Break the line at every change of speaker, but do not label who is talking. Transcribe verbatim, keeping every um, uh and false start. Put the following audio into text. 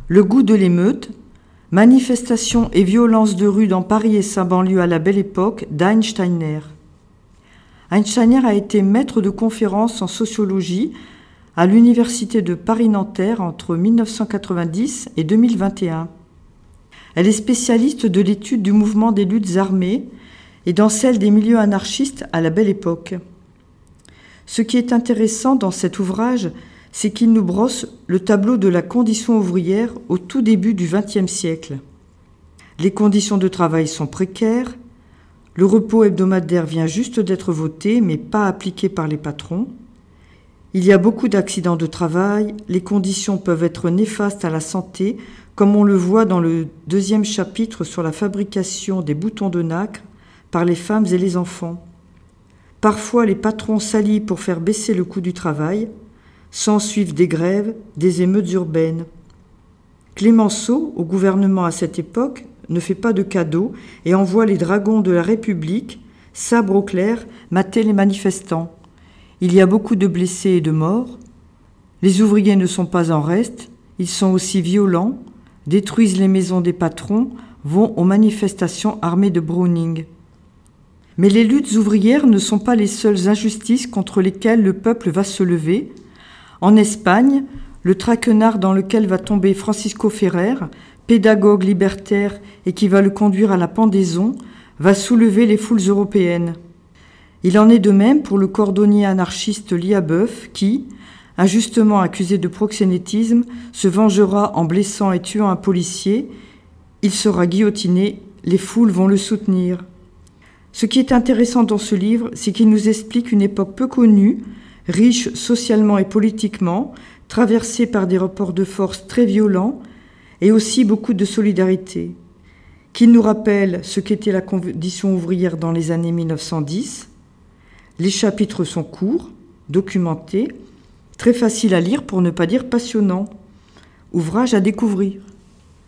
Le goût de l'émeute, manifestations et violences de rue dans Paris et sa banlieue à la Belle Époque d'Heinz Steiner. Heinz Steiner a été maître de conférences en sociologie à l'Université de Paris-Nanterre entre mille neuf cent quatre-vingt-dix et deux mille vingt et un. Elle est spécialiste de l'étude du mouvement des luttes armées et dans celle des milieux anarchistes à la Belle Époque. Ce qui est intéressant dans cet ouvrage, c'est qu'il nous brosse le tableau de la condition ouvrière au tout début du vingtième siècle. Les conditions de travail sont précaires, le repos hebdomadaire vient juste d'être voté, mais pas appliqué par les patrons. Il y a beaucoup d'accidents de travail, les conditions peuvent être néfastes à la santé, comme on le voit dans le deuxième chapitre sur la fabrication des boutons de nacre par les femmes et les enfants. Parfois, les patrons s'allient pour faire baisser le coût du travail. S'ensuivent des grèves, des émeutes urbaines. Clémenceau, au gouvernement à cette époque, ne fait pas de cadeaux et envoie les dragons de la République, sabre au clair, mater les manifestants. Il y a beaucoup de blessés et de morts. Les ouvriers ne sont pas en reste, ils sont aussi violents, détruisent les maisons des patrons, vont aux manifestations armées de Browning. Mais les luttes ouvrières ne sont pas les seules injustices contre lesquelles le peuple va se lever. En Espagne, le traquenard dans lequel va tomber Francisco Ferrer, pédagogue libertaire et qui va le conduire à la pendaison, va soulever les foules européennes. Il en est de même pour le cordonnier anarchiste Liabeuf qui, injustement accusé de proxénétisme, se vengera en blessant et tuant un policier. Il sera guillotiné, les foules vont le soutenir. Ce qui est intéressant dans ce livre, c'est qu'il nous explique une époque peu connue, riche socialement et politiquement, traversée par des rapports de force très violents et aussi beaucoup de solidarité, qu'il nous rappelle ce qu'était la condition ouvrière dans les années mille neuf cent dix. Les chapitres sont courts, documentés, très faciles à lire pour ne pas dire passionnants. Ouvrage à découvrir.